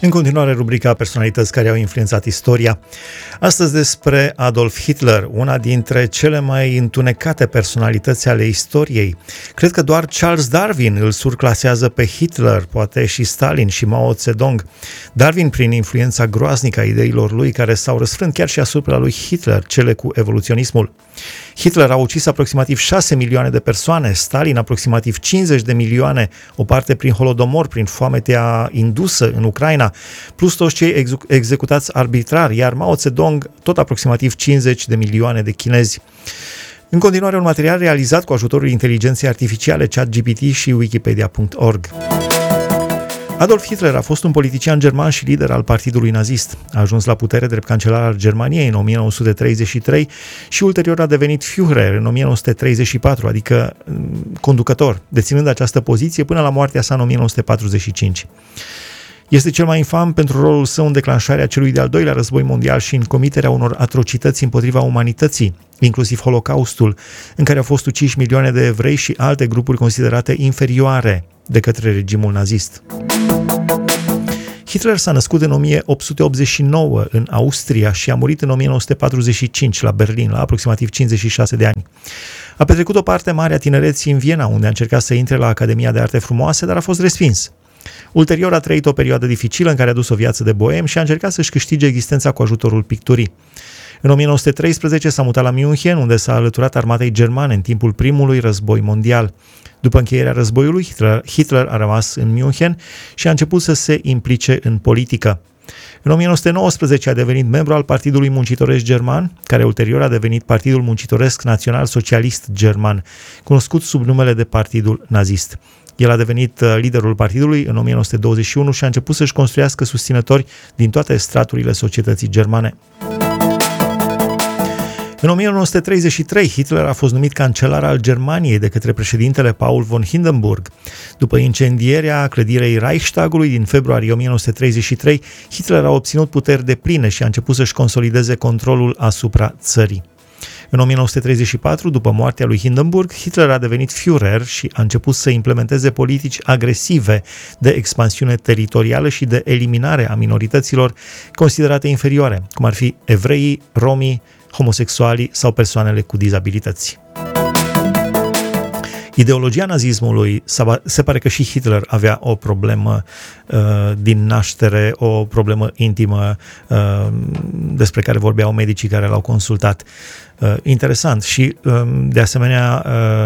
În continuare, rubrica personalități care au influențat istoria. Astăzi despre Adolf Hitler, una dintre cele mai întunecate personalități ale istoriei. Cred că doar Charles Darwin îl surclasează pe Hitler, poate și Stalin și Mao Zedong. Darwin, prin influența groaznică a ideilor lui, care s-au răsfrânt chiar și asupra lui Hitler, cele cu evoluționismul. Hitler a ucis aproximativ 6 milioane de persoane, Stalin aproximativ 50 de milioane, o parte prin holodomor, prin foametea indusă în Ucraina, plus toți cei executați arbitrar, iar Mao Zedong tot aproximativ 50 de milioane de chinezi. În continuare, un material realizat cu ajutorul inteligenței artificiale ChatGPT și Wikipedia.org. Adolf Hitler a fost un politician german și lider al partidului nazist. A ajuns la putere drept cancelar al Germaniei în 1933 și ulterior a devenit Führer în 1934, adică conducător, deținând această poziție până la moartea sa în 1945. Este cel mai infam pentru rolul său în declanșarea celui de-al doilea război mondial și în comiterea unor atrocități împotriva umanității, inclusiv Holocaustul, în care au fost uciși milioane de evrei și alte grupuri considerate inferioare de către regimul nazist. Hitler s-a născut în 1889 în Austria și a murit în 1945 la Berlin, la aproximativ 56 de ani. A petrecut o parte mare a tinereții în Viena, unde a încercat să intre la Academia de Arte Frumoase, dar a fost respins. Ulterior a trăit o perioadă dificilă în care a dus o viață de boem și a încercat să-și câștige existența cu ajutorul picturii. În 1913 s-a mutat la München, unde s-a alăturat armatei germane în timpul primului război mondial. După încheierea războiului, Hitler a rămas în München și a început să se implice în politică. În 1919 a devenit membru al Partidului Muncitoresc German, care ulterior a devenit Partidul Muncitoresc Național Socialist German, cunoscut sub numele de Partidul Nazist. El a devenit liderul partidului în 1921 și a început să-și construiască susținători din toate straturile societății germane. În 1933, Hitler a fost numit cancelar al Germaniei de către președintele Paul von Hindenburg. După incendierea clădirei Reichstagului din februarie 1933, Hitler a obținut puteri depline și a început să-și consolideze controlul asupra țării. În 1934, după moartea lui Hindenburg, Hitler a devenit Führer și a început să implementeze politici agresive de expansiune teritorială și de eliminare a minorităților considerate inferioare, cum ar fi evreii, romii, homosexualii sau persoanele cu dizabilități. Ideologia nazismului, se pare că și Hitler avea o problemă din naștere, o problemă intimă despre care vorbeau medicii care l-au consultat. Interesant și de asemenea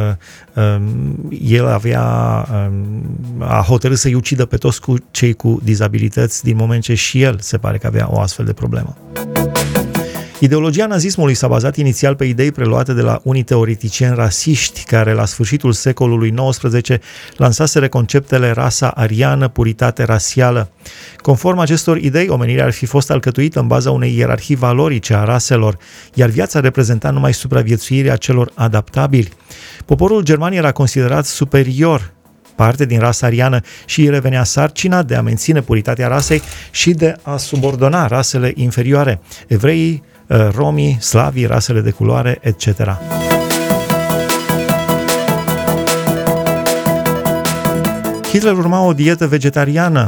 el a hotărât să-i ucidă pe toți cei cu dizabilități din moment ce și el se pare că avea o astfel de problemă. Ideologia nazismului s-a bazat inițial pe idei preluate de la unii teoreticieni rasiști care la sfârșitul secolului XIX lansaseră conceptele rasa ariană, puritate rasială. Conform acestor idei, omenirea ar fi fost alcătuită în baza unei ierarhii valorice a raselor, iar viața reprezenta numai supraviețuirea celor adaptabili. Poporul german era considerat superior, parte din rasa ariană, și îi revenea sarcina de a menține puritatea rasei și de a subordona rasele inferioare, evreii, romii, slavii, rasele de culoare, etc. Hitler urma o dietă vegetariană.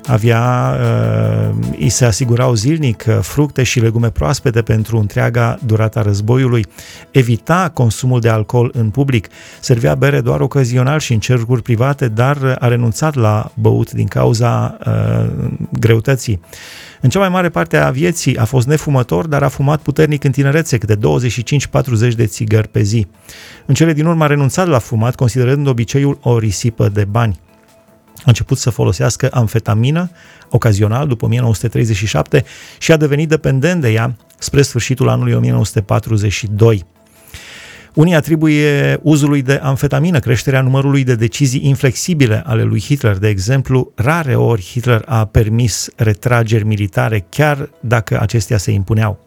Îi se asigurau zilnic fructe și legume proaspete pentru întreaga durata războiului, evita consumul de alcool în public, servea bere doar ocazional și în cercuri private, dar a renunțat la băut din cauza greutății. În cea mai mare parte a vieții a fost nefumător, dar a fumat puternic în tinerețe, câte 25-40 de țigări pe zi. În cele din urmă a renunțat la fumat, considerând obiceiul o risipă de bani. A început să folosească amfetamină, ocazional, după 1937, și a devenit dependent de ea spre sfârșitul anului 1942. Unii atribuie uzului de amfetamină creșterea numărului de decizii inflexibile ale lui Hitler. De exemplu, rare ori Hitler a permis retrageri militare, chiar dacă acestea se impuneau.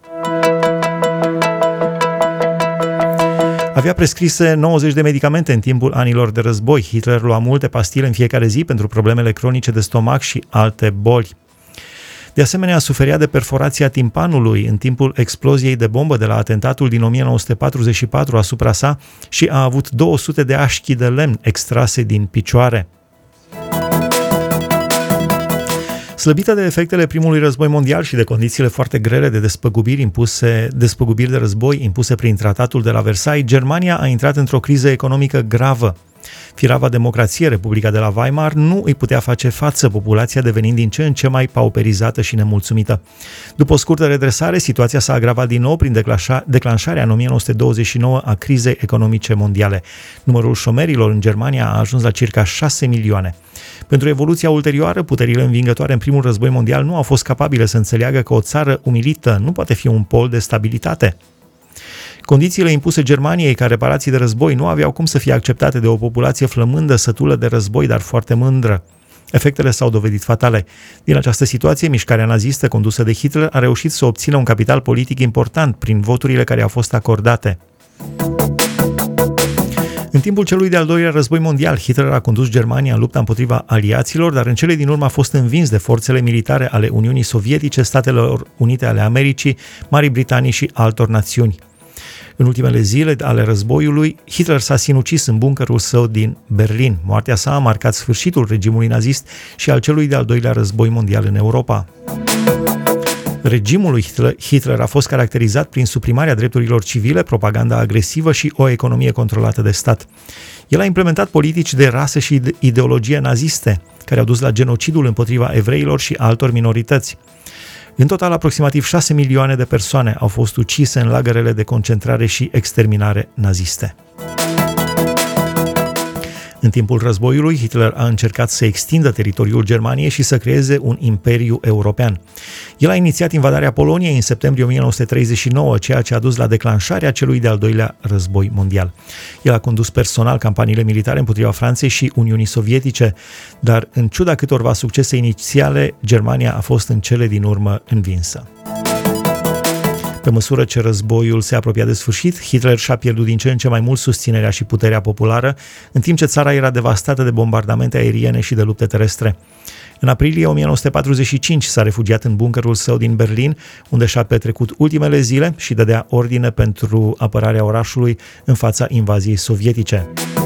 Avea prescrise 90 de medicamente în timpul anilor de război. Hitler lua multe pastile în fiecare zi pentru problemele cronice de stomac și alte boli. De asemenea, suferea de perforația timpanului în timpul exploziei de bombă de la atentatul din 1944 asupra sa și a avut 200 de așchi de lemn extrase din picioare. Slăbită de efectele primului război mondial și de condițiile foarte grele de despăgubiri de război impuse prin tratatul de la Versailles, Germania a intrat într-o criză economică gravă. Firava democrație, Republica de la Weimar, nu îi putea face față, populația devenind din ce în ce mai pauperizată și nemulțumită. După o scurtă redresare, situația s-a agravat din nou prin declanșarea în 1929 a crizei economice mondiale. Numărul șomerilor în Germania a ajuns la circa 6 milioane. Pentru evoluția ulterioară, puterile învingătoare în primul război mondial nu au fost capabile să înțeleagă că o țară umilită nu poate fi un pol de stabilitate. Condițiile impuse Germaniei ca reparații de război nu aveau cum să fie acceptate de o populație flămândă, sătulă de război, dar foarte mândră. Efectele s-au dovedit fatale. Din această situație, mișcarea nazistă condusă de Hitler a reușit să obțină un capital politic important prin voturile care au fost acordate. În timpul celui de-al doilea război mondial, Hitler a condus Germania în lupta împotriva aliaților, dar în cele din urmă a fost învins de forțele militare ale Uniunii Sovietice, Statelor Unite ale Americii, Marii Britanii și altor națiuni. În ultimele zile ale războiului, Hitler s-a sinucis în bunkerul său din Berlin. Moartea sa a marcat sfârșitul regimului nazist și al celui de-al doilea război mondial în Europa. Regimul lui Hitler a fost caracterizat prin suprimarea drepturilor civile, propaganda agresivă și o economie controlată de stat. El a implementat politici de rasă și ideologie naziste, care au dus la genocidul împotriva evreilor și altor minorități. În total, aproximativ 6 milioane de persoane au fost ucise în lagărele de concentrare și exterminare naziste. În timpul războiului, Hitler a încercat să extindă teritoriul Germaniei și să creeze un imperiu european. El a inițiat invadarea Poloniei în septembrie 1939, ceea ce a dus la declanșarea celui de-al doilea război mondial. El a condus personal campaniile militare împotriva Franței și Uniunii Sovietice, dar în ciuda câtorva succese inițiale, Germania a fost în cele din urmă învinsă. Pe măsură ce războiul se apropia de sfârșit, Hitler și-a pierdut din ce în ce mai mult susținerea și puterea populară, în timp ce țara era devastată de bombardamente aeriene și de lupte terestre. În aprilie 1945 s-a refugiat în bunkerul său din Berlin, unde și-a petrecut ultimele zile și dădea ordine pentru apărarea orașului în fața invaziei sovietice.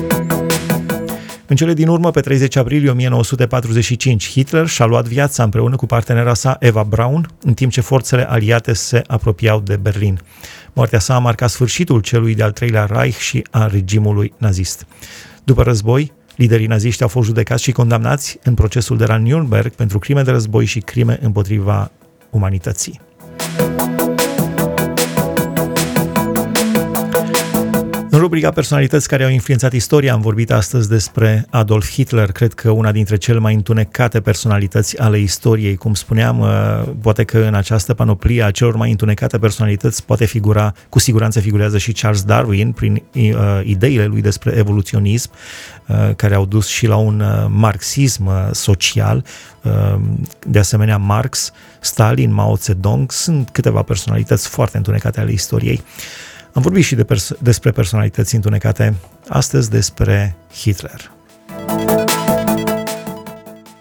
În cele din urmă, pe 30 aprilie 1945, Hitler și-a luat viața împreună cu partenera sa Eva Braun, în timp ce forțele aliate se apropiau de Berlin. Moartea sa a marcat sfârșitul celui de-al treilea Reich și a regimului nazist. După război, liderii naziști au fost judecați și condamnați în procesul de la Nürnberg pentru crime de război și crime împotriva umanității. În rubrica Personalități care au influențat istoria am vorbit astăzi despre Adolf Hitler, cred că una dintre cele mai întunecate personalități ale istoriei. Cum spuneam, poate că în această panoplie a celor mai întunecate personalități cu siguranță figurează și Charles Darwin prin ideile lui despre evoluționism, care au dus și la un marxism social. De asemenea, Marx, Stalin, Mao Zedong sunt câteva personalități foarte întunecate ale istoriei. Am vorbit și despre personalități întunecate, astăzi despre Hitler.